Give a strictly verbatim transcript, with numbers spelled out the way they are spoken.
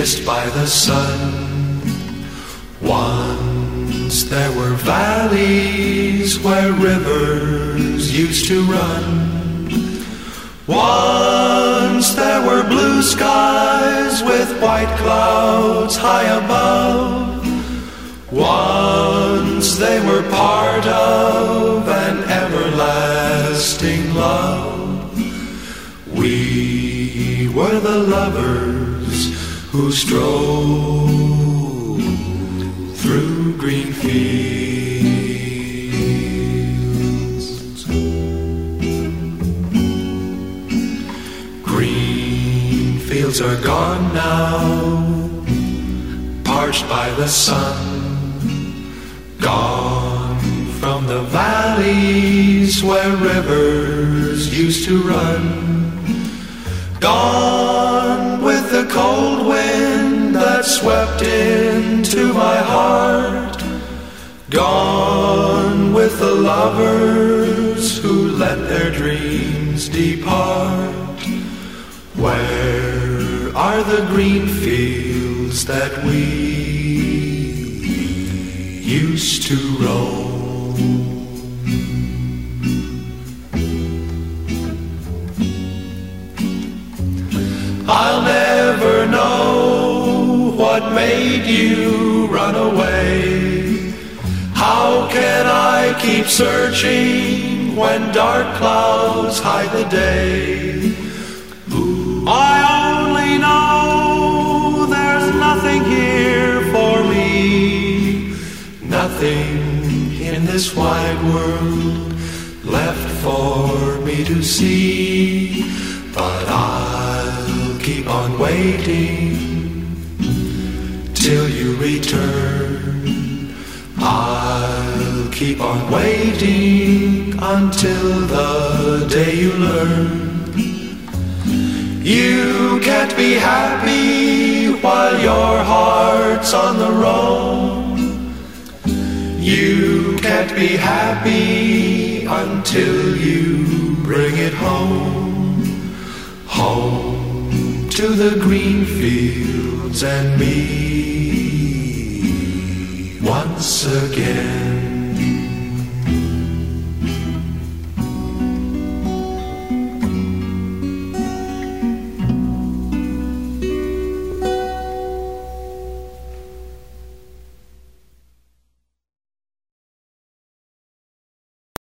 kissed by the sun. Once there were valleys where rivers used to run. Once there were blue skies with white clouds high above. Once they were part of an everlasting love. We were the lovers who strolled through green fields. Green fields are gone now, parched by the sun. Gone from the valleys where rivers used to run. Gone with the cold wind that swept into my heart. Gone with the lovers who let their dreams depart. Where are the green fields that we used to roam? I'll never know what made you run away. How can I keep searching when dark clouds hide the day? Ooh. I only know there's nothing here for me, nothing in this wide world left for me to see. But I'll keep on waiting till you return. I'll keep on waiting until the day you learn. You can't be happy while your heart's on the roam. You can't be happy until you bring it home. Home to the green fields and me once again.